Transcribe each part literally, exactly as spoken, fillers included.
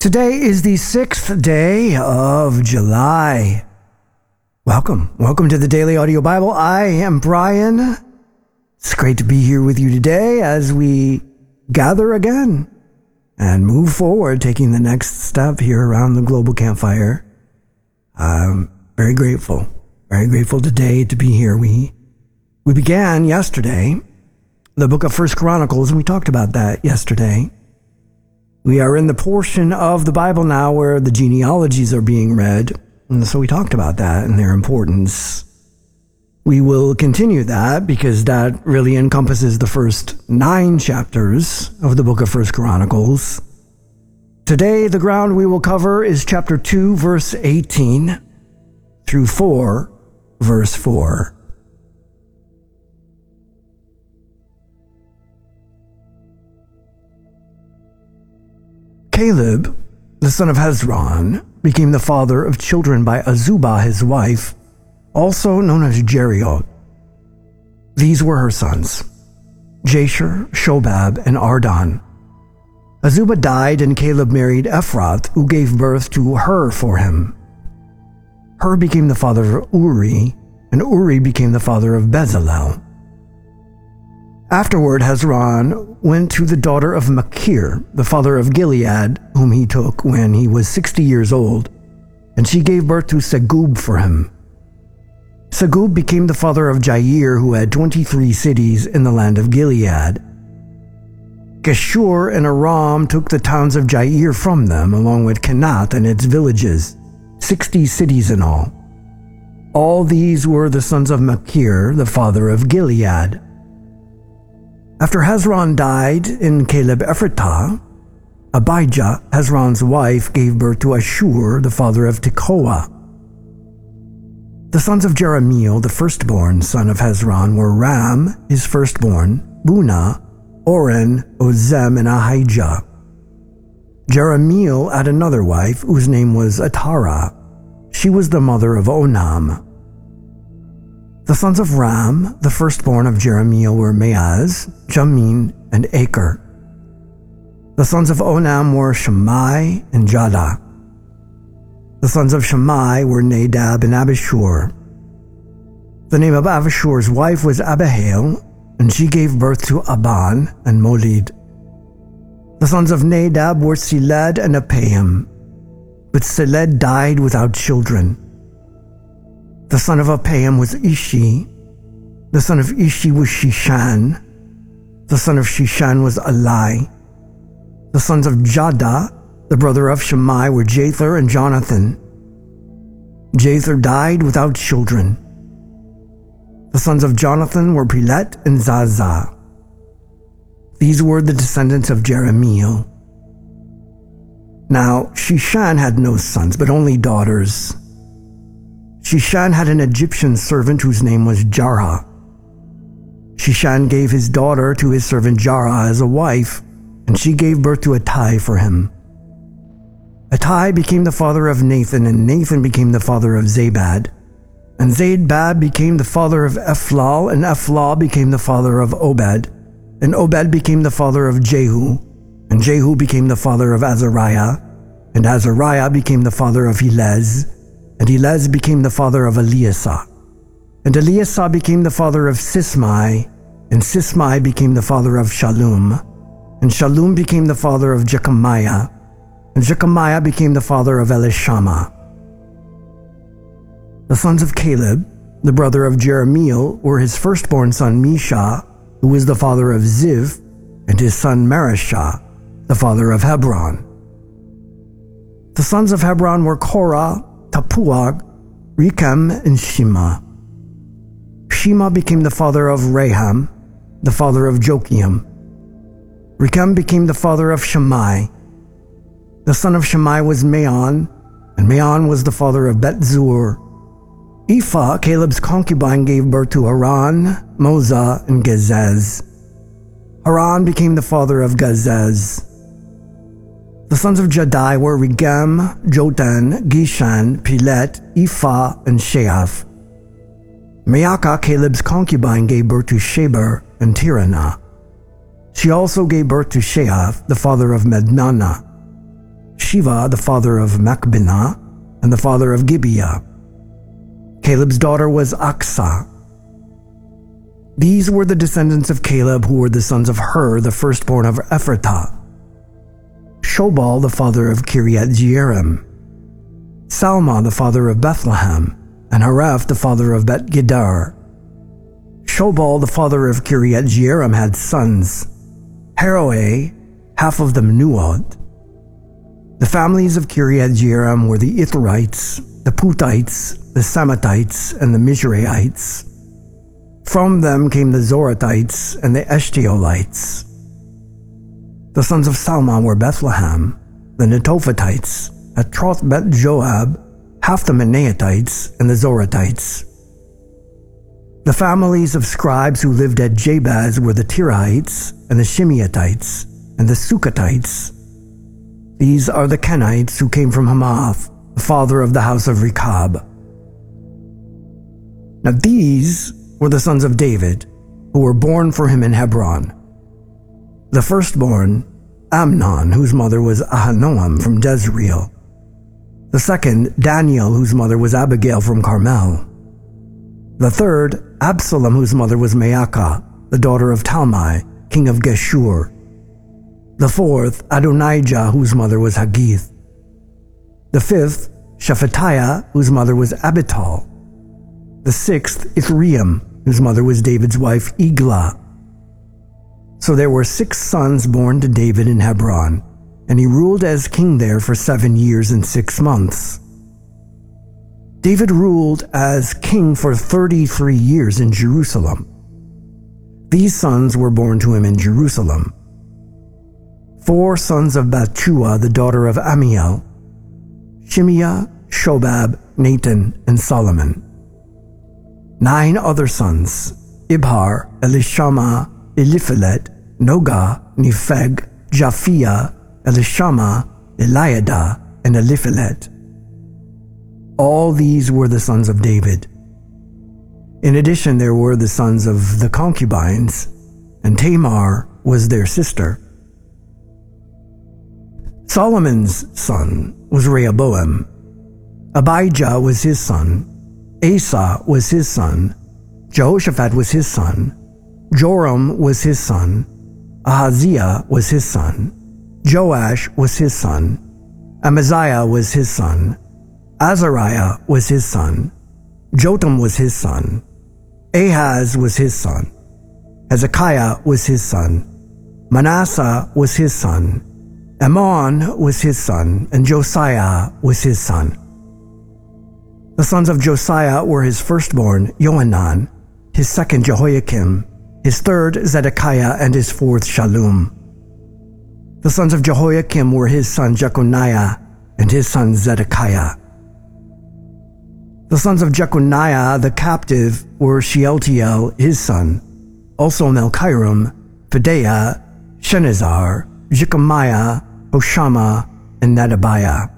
Today is the sixth day of July. Welcome. Welcome to the Daily Audio Bible. I am Brian. It's great to be here with you today as we gather again and move forward, taking the next step here around the global campfire. I'm very grateful. Very grateful today to be here. We we began yesterday the book of First Chronicles, and we talked about that yesterday. We are in the portion of the Bible now where the genealogies are being read, and so we talked about that and their importance. We will continue that because that really encompasses the first nine chapters of the book of First Chronicles. Today, the ground we will cover is chapter two, verse eighteen through four, verse four. Caleb, the son of Hezron, became the father of children by Azubah his wife, also known as Jerioth. These were her sons, Jasher, Shobab, and Ardon. Azubah died, and Caleb married Ephrath, who gave birth to Hur for him. Hur became the father of Uri, and Uri became the father of Bezalel. Afterward, Hezron went to the daughter of Machir, the father of Gilead, whom he took when he was sixty years old, and she gave birth to Segub for him. Segub became the father of Jair, who had twenty-three cities in the land of Gilead. Geshur and Aram took the towns of Jair from them, along with Kenath and its villages, sixty cities in all. All these were the sons of Machir, the father of Gilead. After Hezron died in Caleb Ephratah, Abijah, Hezron's wife, gave birth to Ashur, the father of Tekoa. The sons of Jerahmeel, the firstborn son of Hezron, were Ram, his firstborn, Bunah, Oren, Ozem, and Ahijah. Jerahmeel had another wife, whose name was Atara. She was the mother of Onam. The sons of Ram, the firstborn of Jerahmeel, were Maaz, Jamin, and Acher. The sons of Onam were Shammai and Jada. The sons of Shammai were Nadab and Abishur. The name of Abishur's wife was Abihail, and she gave birth to Aban and Molid. The sons of Nadab were Seled and Apaim, but Seled died without children. The son of Apaim was Ishi. The son of Ishi was Shishan. The son of Shishan was Alai. The sons of Jada, the brother of Shammai, were Jether and Jonathan. Jether died without children. The sons of Jonathan were Pelet and Zaza. These were the descendants of Jerahmeel. Now, Shishan had no sons, but only daughters. Shishan had an Egyptian servant whose name was Jarha. Shishan gave his daughter to his servant Jarha as a wife, and she gave birth to Attai for him. Attai became the father of Nathan, and Nathan became the father of Zabad. And Zabad became the father of Ephlal, and Ephlal became the father of Obed. And Obed became the father of Jehu, and Jehu became the father of Azariah, and Azariah became the father of Helez, and Helez became the father of Eliasah. And Eliasah became the father of Sismai, and Sismai became the father of Shallum. And Shallum became the father of Jechamiah, and Jechamiah became the father of Elishama. The sons of Caleb, the brother of Jerahmeel, were his firstborn son Misha, who was the father of Ziv, and his son Mareshah, the father of Hebron. The sons of Hebron were Korah, Tapuach, Rechem, and Shema. Shema became the father of Raham, the father of Jokiam. Rechem became the father of Shammai. The son of Shammai was Maon, and Maon was the father of Bet-zur. Ephah, Caleb's concubine, gave birth to Haran, Moza, and Gezez. Haran became the father of Gezez. The sons of Jadai were Regem, Jotan, Gishan, Pelet, Ephah, and Sheaf. Maacah, Caleb's concubine, gave birth to Sheber and Tirana. She also gave birth to Sheaf, the father of Mednana. Shiva, the father of Machbenah, and the father of Gibeah. Caleb's daughter was Aksa. These were the descendants of Caleb, who were the sons of Hur, the firstborn of Ephratah. Shobal, the father of Kiriath Jearim. Salma, the father of Bethlehem, and Hareph, the father of Bet Gedar. Shobal, the father of Kiriath Jearim, had sons: Haroeh, half of them Nuad. The families of Kiriath Jearim were the Ithrites, the Putites, the Samathites, and the Mizraites. From them came the Zorathites and the Eshtaolites. The sons of Salma were Bethlehem, the Netophatites, Atroth Bet Joab, half the Manaathites, and the Zorathites. The families of scribes who lived at Jabaz were the Tirites, and the Shimeatites, and the Sukatites. These are the Kenites who came from Hamath, the father of the house of Rechab. Now these were the sons of David, who were born for him in Hebron. The firstborn, Amnon, whose mother was Ahinoam from Jezreel. The second, Daniel, whose mother was Abigail from Carmel. The third, Absalom, whose mother was Maacah, the daughter of Talmai, king of Geshur. The fourth, Adonijah, whose mother was Haggith. The fifth, Shephatiah, whose mother was Abital. The sixth, Ithream, whose mother was David's wife Eglah. So there were six sons born to David in Hebron, and he ruled as king there for seven years and six months. David ruled as king for thirty-three years in Jerusalem. These sons were born to him in Jerusalem: four sons of Bathshua, the daughter of Amiel: Shimeah, Shobab, Nathan, and Solomon. Nine other sons: Ibhar, Elishama, Eliphelet, Nogah, Nepheg, Japhia, Elishama, Eliada, and Eliphelet. All these were the sons of David. In addition, there were the sons of the concubines, and Tamar was their sister. Solomon's son was Rehoboam. Abijah was his son. Asa was his son. Jehoshaphat was his son. Joram was his son. Ahaziah was his son. Joash was his son. Amaziah was his son. Azariah was his son. Jotham was his son. Ahaz was his son. Hezekiah was his son. Manasseh was his son. Ammon was his son, and Josiah was his son. The sons of Josiah were his firstborn, Johanan, his second, Jehoiakim, his third, Zedekiah, and his fourth, Shallum. The sons of Jehoiakim were his son, Jeconiah, and his son, Zedekiah. The sons of Jeconiah, the captive, were Shealtiel, his son, also Melchiram, Pedaiah, Shenazar, Jechemiah, Hoshama, and Nadabiah.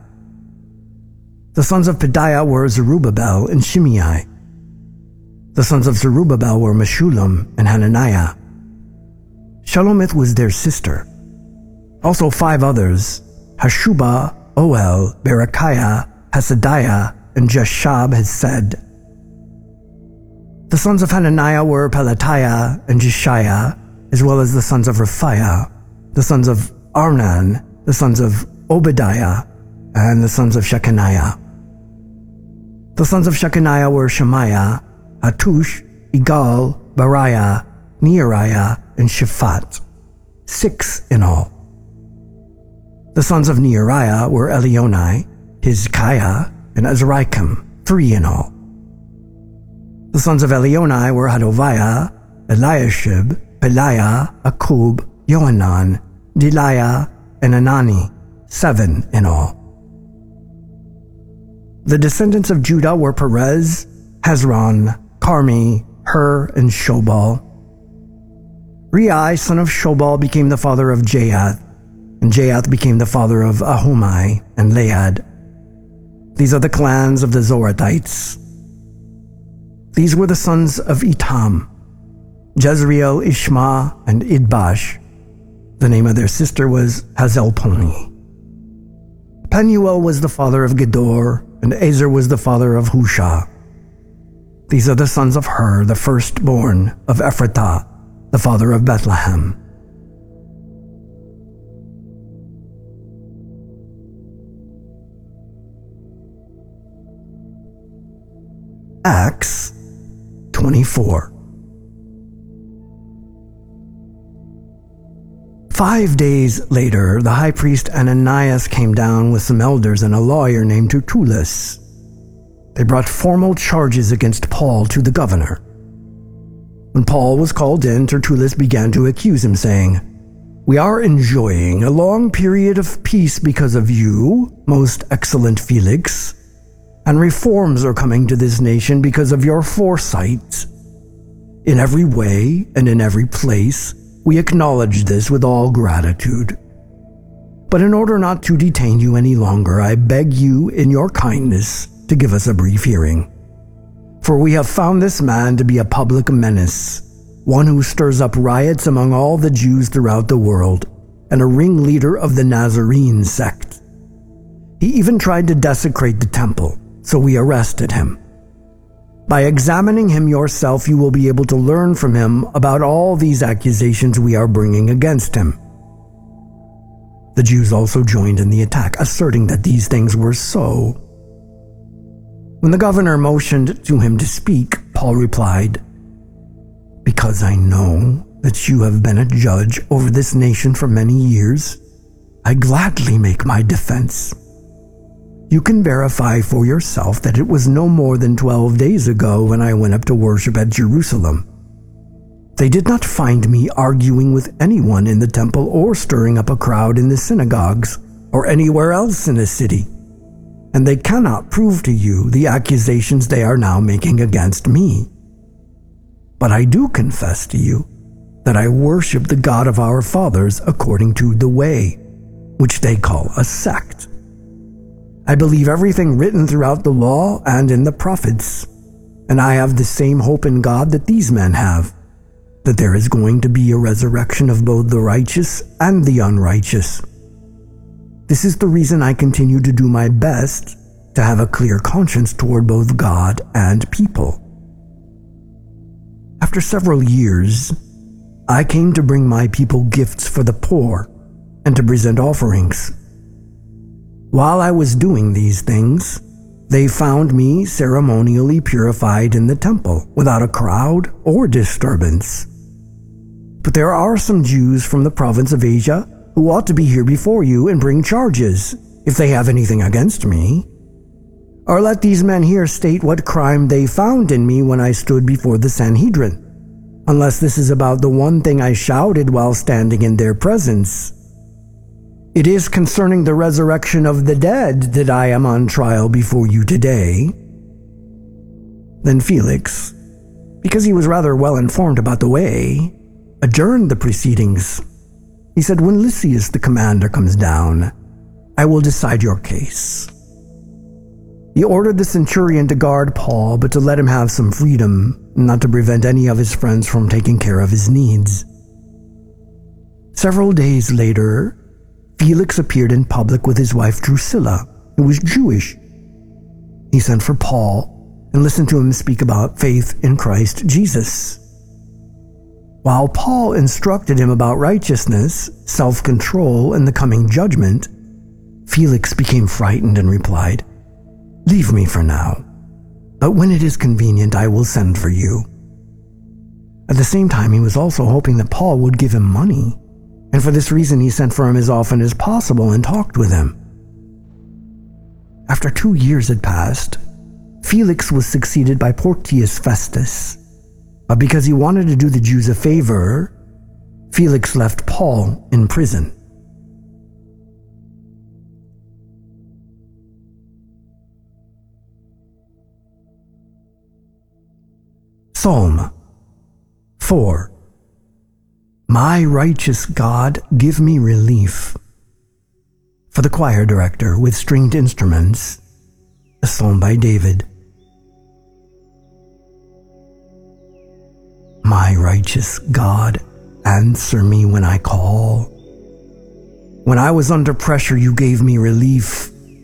The sons of Pedaiah were Zerubbabel and Shimei. The sons of Zerubbabel were Meshullam and Hananiah. Shelomith was their sister. Also five others: Hashubah, Oel, Berechiah, Hasadiah, and Jeshab Hesed. The sons of Hananiah were Pelatiah and Jeshiah, as well as the sons of Raphiah, the sons of Arnan, the sons of Obadiah, and the sons of Shechaniah. The sons of Shechaniah were Shemaiah, Hattush, Igal, Bariah, Neariah, and Shaphat, six in all. The sons of Neariah were Elionai, Hezekiah, and Azrikam, three in all. The sons of Elionai were Hodaviah, Eliashib, Peliah, Akub, Johanan, Deliah, and Anani, seven in all. The descendants of Judah were Perez, Hezron, Carmi, Hur, and Shobal. Rei, son of Shobal, became the father of Jahath, and Jahath became the father of Ahumai and Laad. These are the clans of the Zorathites. These were the sons of Etam: Jezreel, Ishma, and Idbash. The name of their sister was Hazelponi. Penuel was the father of Gedor, and Ezer was the father of Husha. These are the sons of Hur, the firstborn of Ephratah, the father of Bethlehem. Acts twenty-four. Five days later, the high priest Ananias came down with some elders and a lawyer named Tertullus. They brought formal charges against Paul to the governor. When Paul was called in, Tertullus began to accuse him, saying, "We are enjoying a long period of peace because of you, most excellent Felix, and reforms are coming to this nation because of your foresight. In every way and in every place, we acknowledge this with all gratitude. But in order not to detain you any longer, I beg you in your kindness to give us a brief hearing. For we have found this man to be a public menace, one who stirs up riots among all the Jews throughout the world, and a ringleader of the Nazarene sect. He even tried to desecrate the temple, so we arrested him. By examining him yourself, you will be able to learn from him about all these accusations we are bringing against him." The Jews also joined in the attack, asserting that these things were so. When the governor motioned to him to speak, Paul replied, "Because I know that you have been a judge over this nation for many years, I gladly make my defense. You can verify for yourself that it was no more than twelve days ago when I went up to worship at Jerusalem. They did not find me arguing with anyone in the temple or stirring up a crowd in the synagogues or anywhere else in the city, and they cannot prove to you the accusations they are now making against me. But I do confess to you that I worship the God of our fathers according to the way, which they call a sect. I believe everything written throughout the law and in the prophets, and I have the same hope in God that these men have, that there is going to be a resurrection of both the righteous and the unrighteous. This is the reason I continue to do my best to have a clear conscience toward both God and people. After several years, I came to bring my people gifts for the poor and to present offerings. While I was doing these things, they found me ceremonially purified in the temple, without a crowd or disturbance. But there are some Jews from the province of Asia who ought to be here before you and bring charges, if they have anything against me. Or let these men here state what crime they found in me when I stood before the Sanhedrin, unless this is about the one thing I shouted while standing in their presence. It is concerning the resurrection of the dead that I am on trial before you today." Then Felix, because he was rather well informed about the way, adjourned the proceedings. He said, "When Lysias the commander comes down, I will decide your case." He ordered the centurion to guard Paul, but to let him have some freedom, not to prevent any of his friends from taking care of his needs. Several days later, Felix appeared in public with his wife Drusilla, who was Jewish. He sent for Paul and listened to him speak about faith in Christ Jesus. While Paul instructed him about righteousness, self-control, and the coming judgment, Felix became frightened and replied, "Leave me for now, but when it is convenient I will send for you." At the same time, he was also hoping that Paul would give him money, and for this reason he sent for him as often as possible and talked with him. After two years had passed, Felix was succeeded by Porcius Festus, but because he wanted to do the Jews a favor, Felix left Paul in prison. Psalm four. My righteous God, give me relief. For the choir director with stringed instruments, a psalm by David. My righteous God, answer me when I call. When I was under pressure, you gave me relief.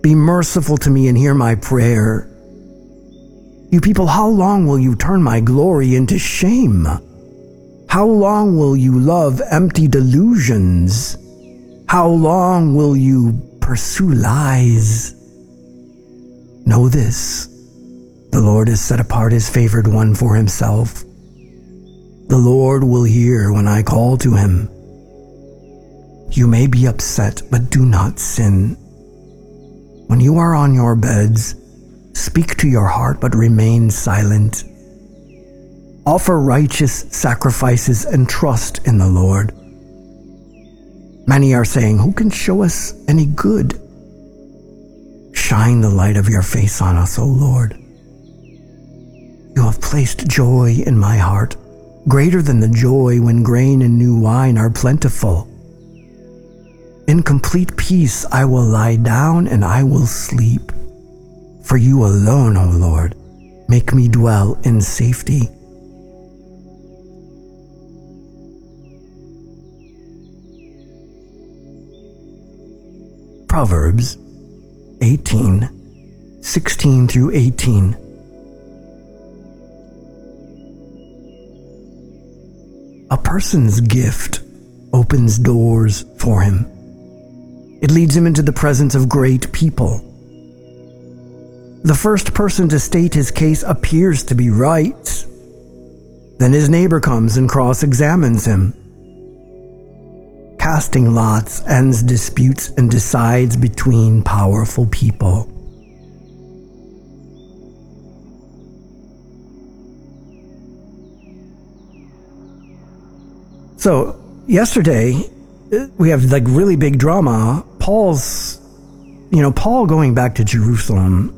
Be merciful to me and hear my prayer. You people, how long will you turn my glory into shame? How long will you love empty delusions? How long will you pursue lies? Know this, the Lord has set apart his favored one for himself. The Lord will hear when I call to him. You may be upset, but do not sin. When you are on your beds, speak to your heart, but remain silent. Offer righteous sacrifices and trust in the Lord. Many are saying, who can show us any good? Shine the light of your face on us, O Lord. You have placed joy in my heart, greater than the joy when grain and new wine are plentiful. In complete peace I will lie down and I will sleep. For you alone, O Lord, make me dwell in safety. Proverbs eighteen, sixteen through eighteen. A person's gift opens doors for him. It leads him into the presence of great people. The first person to state his case appears to be right. Then his neighbor comes and cross-examines him. Casting lots ends disputes and decides between powerful people. So, yesterday, we have like really big drama. Paul's, you know, Paul going back to Jerusalem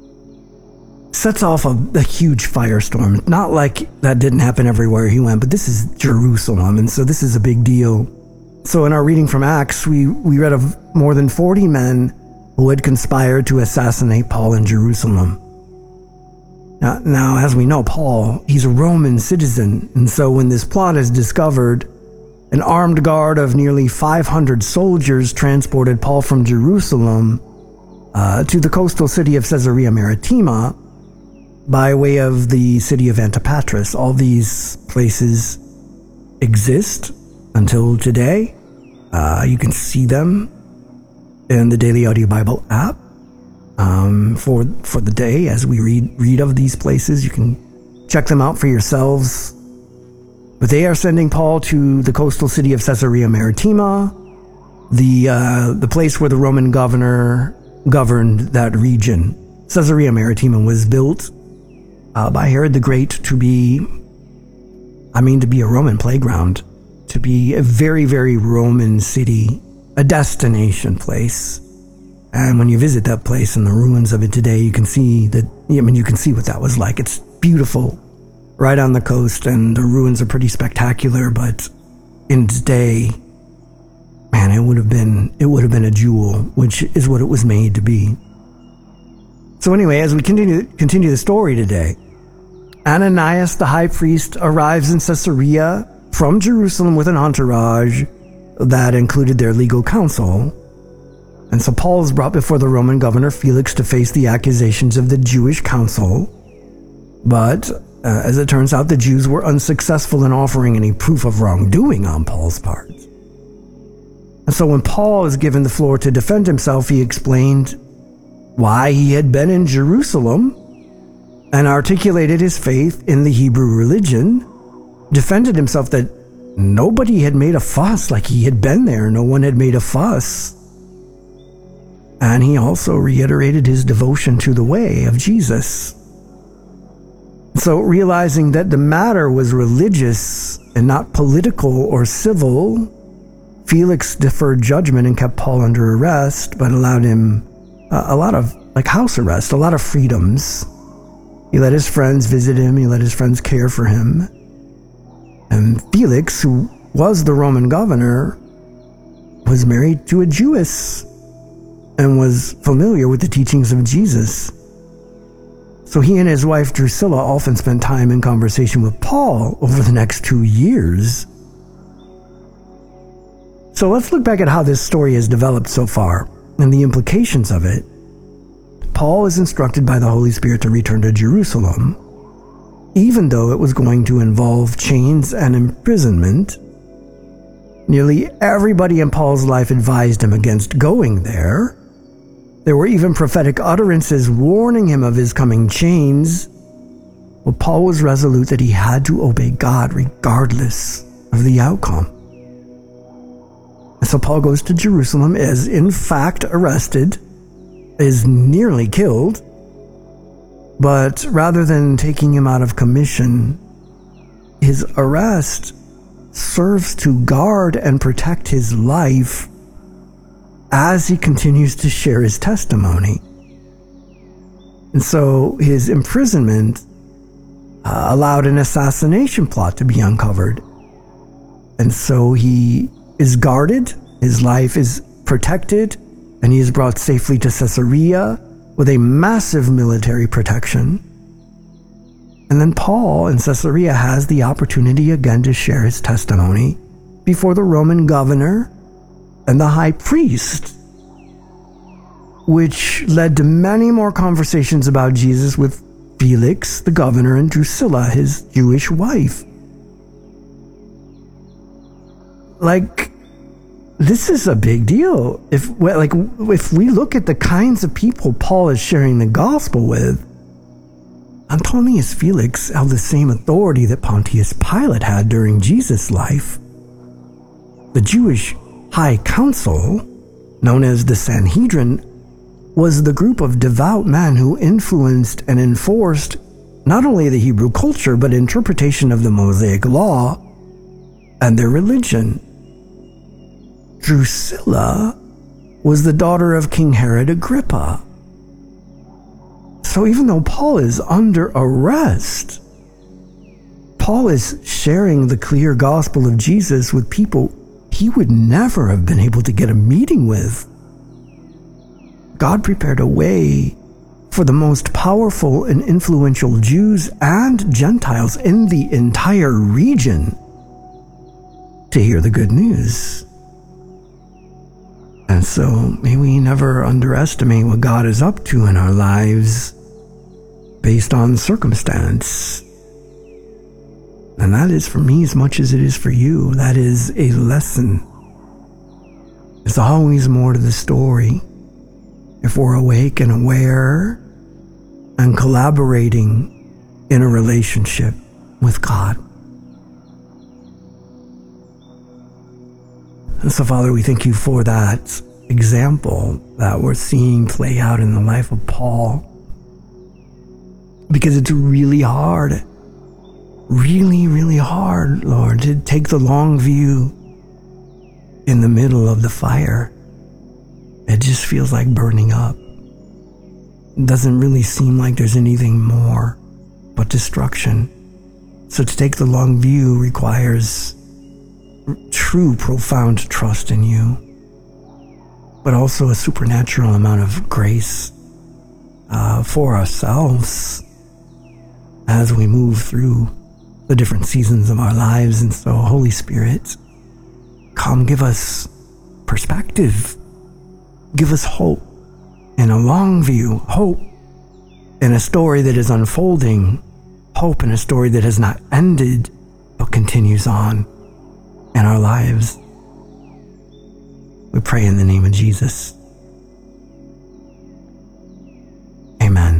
sets off a, a huge firestorm. Not like that didn't happen everywhere he went, but this is Jerusalem, and so this is a big deal. So in our reading from Acts, we, we read of more than forty men who had conspired to assassinate Paul in Jerusalem. Now, now, as we know, Paul, he's a Roman citizen, and so when this plot is discovered, an armed guard of nearly five hundred soldiers transported Paul from Jerusalem uh, to the coastal city of Caesarea Maritima by way of the city of Antipatris. All these places exist until today. Uh, you can see them in the Daily Audio Bible app um, for for the day as we read read of these places. You can check them out for yourselves. But they are sending Paul to the coastal city of Caesarea Maritima, the uh, the place where the Roman governor governed that region. Caesarea Maritima was built uh, by Herod the Great to be, I mean, to be a Roman playground, to be a very, very Roman city, a destination place. And when you visit that place and the ruins of it today, you can see that, I mean, you can see what that was like. It's beautiful, right on the coast, and the ruins are pretty spectacular, but in today, man, it would have been, it would have been a jewel, which is what it was made to be. So anyway, as we continue, continue the story today, Ananias the high priest arrives in Caesarea from Jerusalem with an entourage that included their legal counsel. And so Paul is brought before the Roman governor Felix to face the accusations of the Jewish council. But uh, as it turns out, the Jews were unsuccessful in offering any proof of wrongdoing on Paul's part. And so when Paul is given the floor to defend himself, he explained why he had been in Jerusalem and articulated his faith in the Hebrew religion, defended himself that nobody had made a fuss, like he had been there, no one had made a fuss. And he also reiterated his devotion to the way of Jesus. So realizing that the matter was religious and not political or civil, Felix deferred judgment and kept Paul under arrest, but allowed him uh, a lot of, like house arrest, a lot of freedoms. He let his friends visit him, he let his friends care for him. And Felix, who was the Roman governor, was married to a Jewess and was familiar with the teachings of Jesus. So he and his wife Drusilla often spent time in conversation with Paul over the next two years. So let's look back at how this story has developed so far and the implications of it Paul is instructed by the Holy Spirit to return to Jerusalem, even though it was going to involve chains and imprisonment. Nearly everybody in Paul's life advised him against going there. There were even prophetic utterances warning him of his coming chains. But Paul was resolute that he had to obey God regardless of the outcome. And so Paul goes to Jerusalem, is in fact arrested, is nearly killed, but rather than taking him out of commission, his arrest serves to guard and protect his life as he continues to share his testimony. And so his imprisonment uh, allowed an assassination plot to be uncovered. And so he is guarded, his life is protected, and he is brought safely to Caesarea with a massive military protection. And then Paul in Caesarea has the opportunity again to share his testimony before the Roman governor and the high priest, which led to many more conversations about Jesus with Felix, the governor, and Drusilla, his Jewish wife. Like, this is a big deal. If like if we look at the kinds of people Paul is sharing the gospel with, Antonius Felix held the same authority that Pontius Pilate had during Jesus' life. The Jewish High Council, known as the Sanhedrin, was the group of devout men who influenced and enforced not only the Hebrew culture, but interpretation of the Mosaic Law and their religion. Drusilla was the daughter of King Herod Agrippa. So even though Paul is under arrest, Paul is sharing the clear gospel of Jesus with people he would never have been able to get a meeting with. God prepared a way for the most powerful and influential Jews and Gentiles in the entire region to hear the good news. And so may we never underestimate what God is up to in our lives based on circumstance. And that is for me as much as it is for you. That is a lesson. There's always more to the story if we're awake and aware and collaborating in a relationship with God. And so, Father, we thank you for that example that we're seeing play out in the life of Paul. Because it's really hard, really, really hard, Lord, to take the long view in the middle of the fire. It just feels like burning up. It doesn't really seem like there's anything more but destruction. So to take the long view requires true, profound trust in you, but also a supernatural amount of grace uh, for ourselves as we move through the different seasons of our lives. And so, Holy Spirit, come give us perspective. Give us hope in a long view, hope in a story that is unfolding, hope in a story that has not ended but continues on in our lives. We pray in the name of Jesus. Amen.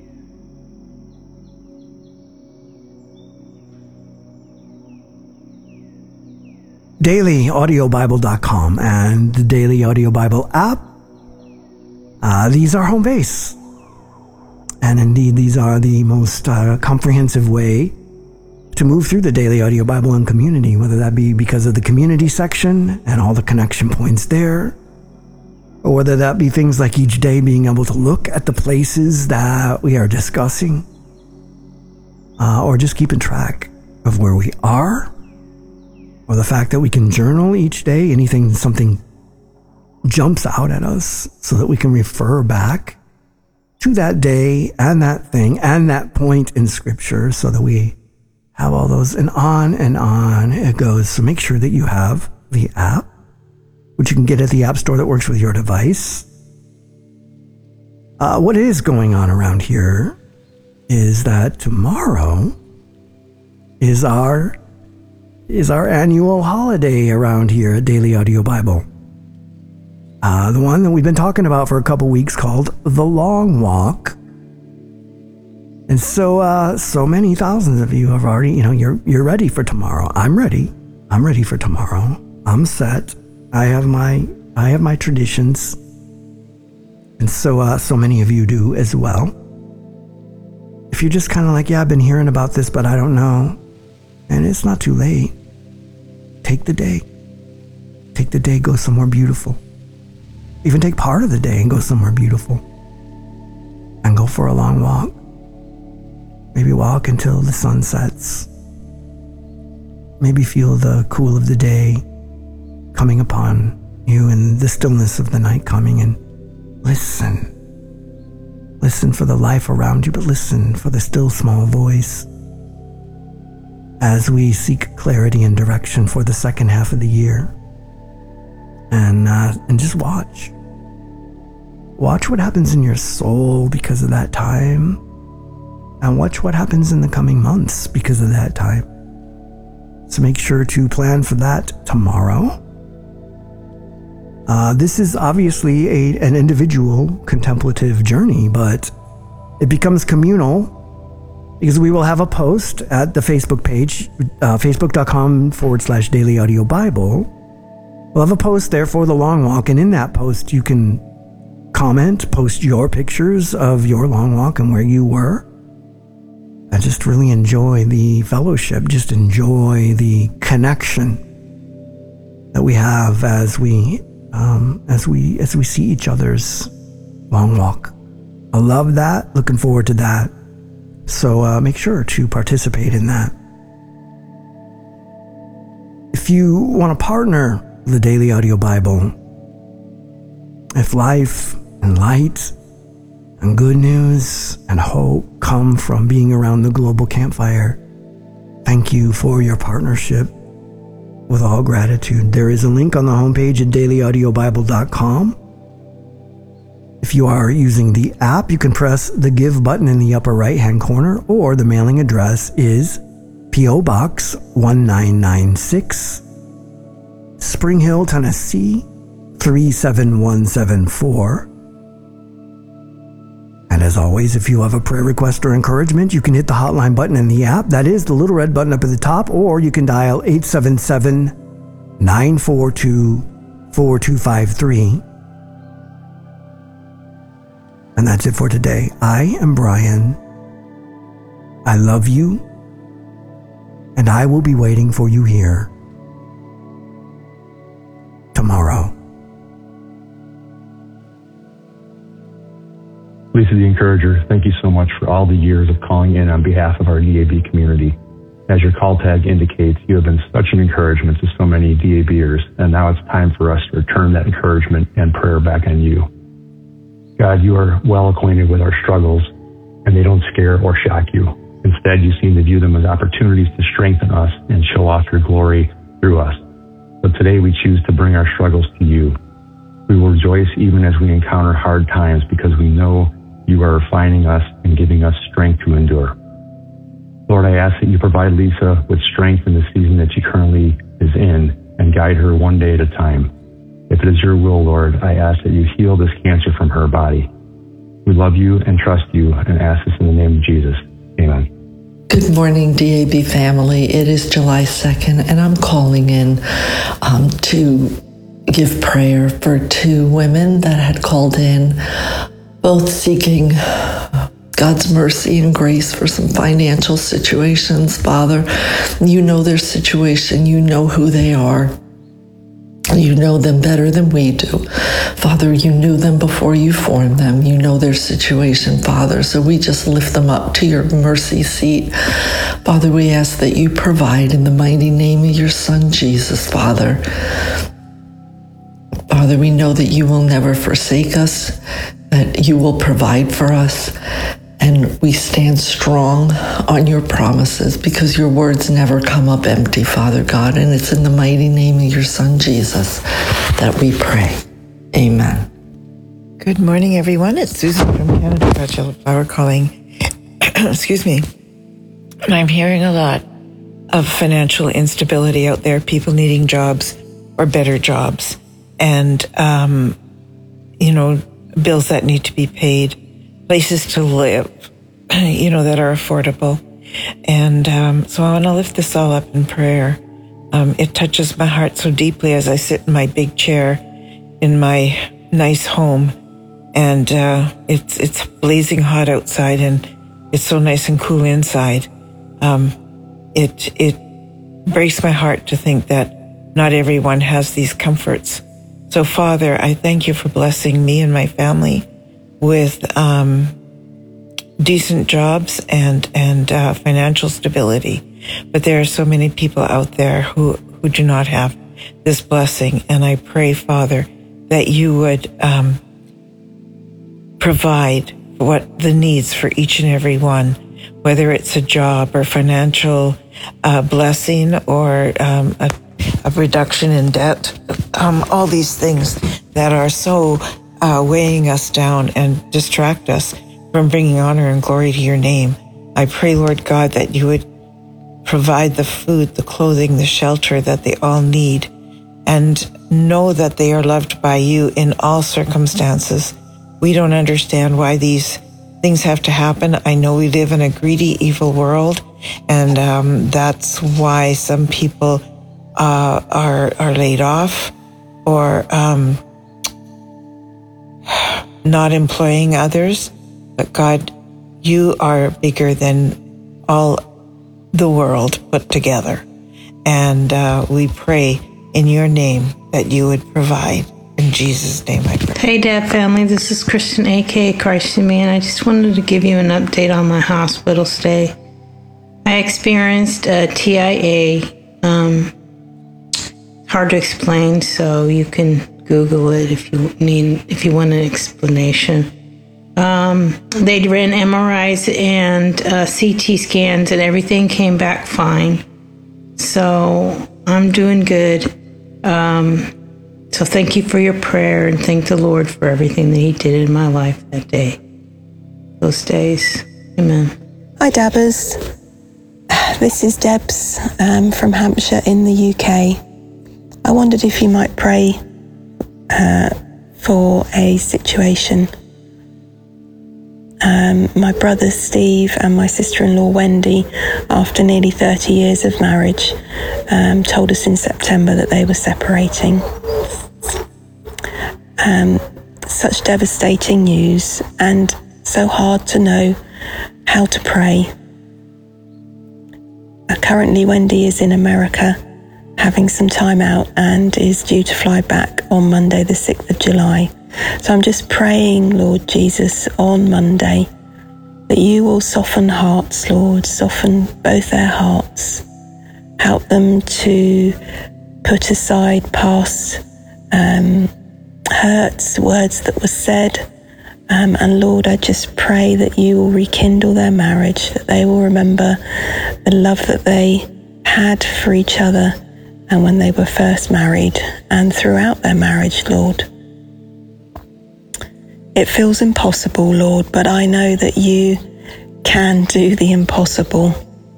daily audio bible dot com and the Daily Audio Bible app. Uh, these are home base. And indeed, these are the most uh, comprehensive way to move through the Daily Audio Bible and community, whether that be because of the community section and all the connection points there, or whether that be things like each day being able to look at the places that we are discussing, uh, or just keeping track of where we are, or the fact that we can journal each day, anything, something jumps out at us so that we can refer back to that day and that thing and that point in Scripture so that we have all those, and on and on it goes. So make sure that you have the app, which you can get at the app store that works with your device. Uh, what is going on around here is that tomorrow is our is our annual holiday around here at Daily Audio Bible. Uh, the one that we've been talking about for a couple weeks called The Long Walk. And so uh, so many thousands of you have already, you know, you're you're ready for tomorrow. I'm ready. I'm ready for tomorrow. I'm set. I have my I have my traditions. And so uh, so many of you do as well. If you're just kind of like, yeah, I've been hearing about this, but I don't know. And it's not too late. Take the day. Take the day, go somewhere beautiful. Even take part of the day and go somewhere beautiful. And go for a long walk. Maybe walk until the sun sets. Maybe feel the cool of the day coming upon you and the stillness of the night coming, and listen. Listen for the life around you, but listen for the still small voice as we seek clarity and direction for the second half of the year. And uh, and just watch. Watch what happens in your soul because of that time. And watch what happens in the coming months because of that time. So make sure to plan for that tomorrow. Uh, this is obviously a, an individual contemplative journey, but it becomes communal because we will have a post at the Facebook page, uh, facebook.com forward slash Daily Audio Bible. We'll have a post there for the long walk, and in that post you can comment, post your pictures of your long walk and where you were. And just really enjoy the fellowship, just enjoy the connection that we have as we um, as we as we see each other's long walk. I love that. Looking forward to that. So uh, make sure to participate in that. If you want to partner with the Daily Audio Bible, if life and light and good news and hope come from being around the global campfire, thank you for your partnership with all gratitude. There is a link on the homepage at daily audio bible dot com. If you are using the app, you can press the Give button in the upper right-hand corner, or the mailing address is P O Box one nine nine six, Spring Hill, Tennessee three seven one seven four. And as always, if you have a prayer request or encouragement, you can hit the hotline button in the app. That is the little red button up at the top, or you can dial eight seven seven, nine four two, four two five three. And that's it for today. I am Brian. I love you, and I will be waiting for you here tomorrow. Lisa the Encourager, thank you so much for all the years of calling in on behalf of our D A B community. As your call tag indicates, you have been such an encouragement to so many DABers, and now it's time for us to return that encouragement and prayer back on you. God, you are well acquainted with our struggles, and they don't scare or shock you. Instead, you seem to view them as opportunities to strengthen us and show off your glory through us. But today we choose to bring our struggles to you. We will rejoice even as we encounter hard times, because we know you are refining us and giving us strength to endure. Lord, I ask that you provide Lisa with strength in the season that she currently is in, and guide her one day at a time. If it is your will, Lord, I ask that you heal this cancer from her body. We love you and trust you, and ask this in the name of Jesus. Amen. Good morning, D A B family. It is July second, and I'm calling in um, to give prayer for two women that had called in, both seeking God's mercy and grace for some financial situations. Father, you know their situation. You know who they are. You know them better than we do. Father, you knew them before you formed them. You know their situation, Father. So we just lift them up to your mercy seat. Father, we ask that you provide in the mighty name of your Son, Jesus, Father. Father, we know that you will never forsake us, that you will provide for us, and we stand strong on your promises, because your words never come up empty, Father God. And it's in the mighty name of your Son, Jesus, that we pray. Amen. Good morning, everyone. It's Susan from Canada, Fragile Flower calling. Excuse me. And I'm hearing a lot of financial instability out there, people needing jobs or better jobs, and, um, you know, bills that need to be paid, places to live, you know, that are affordable. And um, so I want to lift this all up in prayer. Um, it touches my heart so deeply as I sit in my big chair in my nice home, and uh, it's it's blazing hot outside, and it's so nice and cool inside. Um, it it breaks my heart to think that not everyone has these comforts. So, Father, I thank you for blessing me and my family with um, decent jobs and and uh, financial stability. But there are so many people out there who, who do not have this blessing. And I pray, Father, that you would um, provide what the needs for each and every one, whether it's a job or financial uh, blessing or um, a, a reduction in debt, um, all these things that are so uh, weighing us down and distract us from bringing honor and glory to your name. I pray, Lord God, that you would provide the food, the clothing, the shelter that they all need, and know that they are loved by you in all circumstances. We don't understand why these things have to happen. I know we live in a greedy, evil world, and um, that's why some people uh, are are laid off or um, not employing others. But God, you are bigger than all the world put together. And uh, we pray in your name that you would provide. In Jesus' name I pray. Hey, Dad family, this is Kristen, a k a. Christ in Me, and I just wanted to give you an update on my hospital stay. I experienced a T I A, um, hard to explain, so you can Google it if you need, if you want an explanation. Um, they ran M R Is and uh, C T scans, and everything came back fine. So I'm doing good. Um, so thank you for your prayer, and thank the Lord for everything that he did in my life that day, those days. Amen. Hi, Dabbers. This is Debs um, from Hampshire in the U K. I wondered if you might pray uh, for a situation. Um, my brother Steve and my sister-in-law Wendy, after nearly thirty years of marriage, um, told us in September that they were separating. Um, such devastating news, and so hard to know how to pray. Uh, currently, Wendy is in America having some time out and is due to fly back on Monday the sixth of July. So I'm just praying, Lord Jesus, on Monday, that you will soften hearts, Lord, soften both their hearts. Help them to put aside past um, hurts, words that were said. Um, and Lord, I just pray that you will rekindle their marriage, that they will remember the love that they had for each other and when they were first married and throughout their marriage, Lord. It feels impossible, Lord, but I know that you can do the impossible.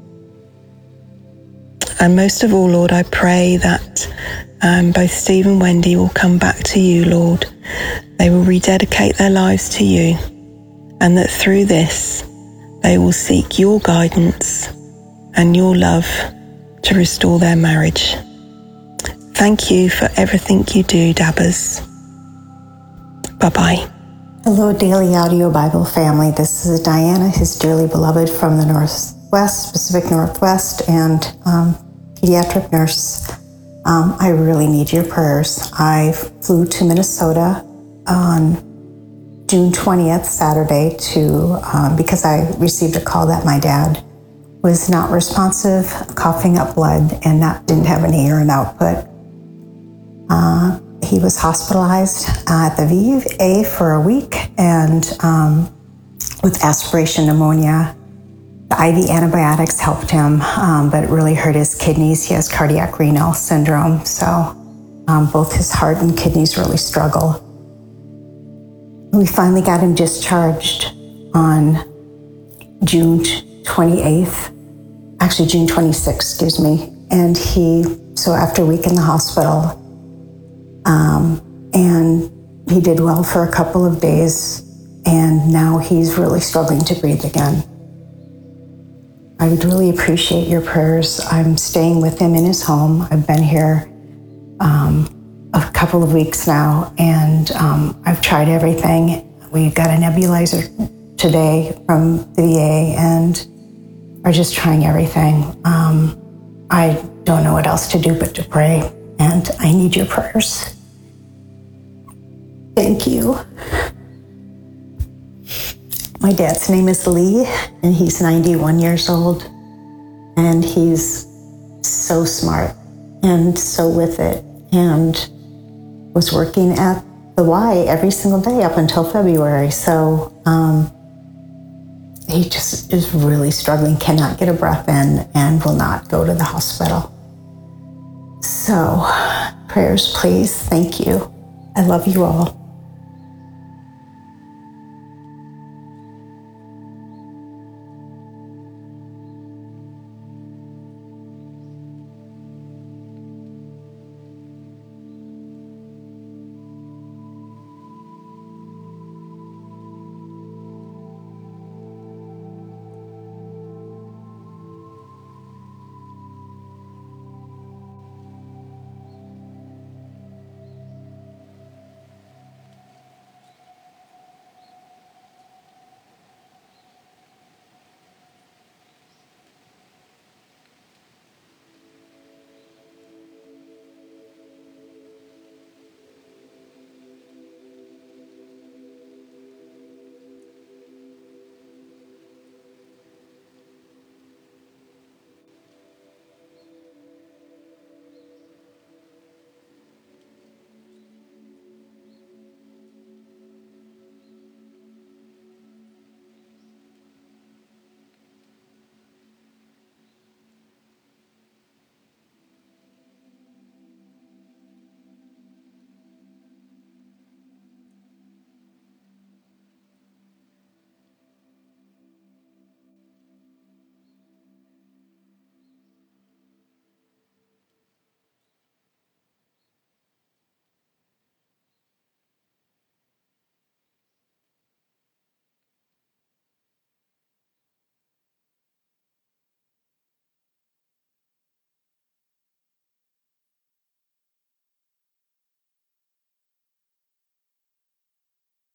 And most of all, Lord, I pray that um, both Steve and Wendy will come back to you, Lord. They will rededicate their lives to you, and that through this, they will seek your guidance and your love to restore their marriage. Thank you for everything you do, Dabbers. Bye-bye. Hello, Daily Audio Bible family. This is Diana, his dearly beloved from the Northwest, Pacific Northwest, and um, pediatric nurse. Um, I really need your prayers. I flew to Minnesota on June twentieth, Saturday, to um, because I received a call that my dad was not responsive, coughing up blood, and not didn't have any urine output. Uh, He was hospitalized at the V A for a week and um, with aspiration pneumonia. The I V antibiotics helped him, um, but it really hurt his kidneys. He has cardiac renal syndrome, so um, both his heart and kidneys really struggle. We finally got him discharged on June twenty-eighth, actually June twenty-sixth, excuse me. And he, so after a week in the hospital, um, and he did well for a couple of days, and now he's really struggling to breathe again. I would really appreciate your prayers. I'm staying with him in his home. I've been here um, a couple of weeks now, and um, I've tried everything. We got a nebulizer today from the V A and are just trying everything. Um, I don't know what else to do but to pray, and I need your prayers. Thank you. My dad's name is Lee, and he's ninety-one years old, and he's so smart and so with it, and was working at the Y every single day up until February. So um, he just is really struggling, cannot get a breath in, and will not go to the hospital. So prayers, please. Thank you. I love you all.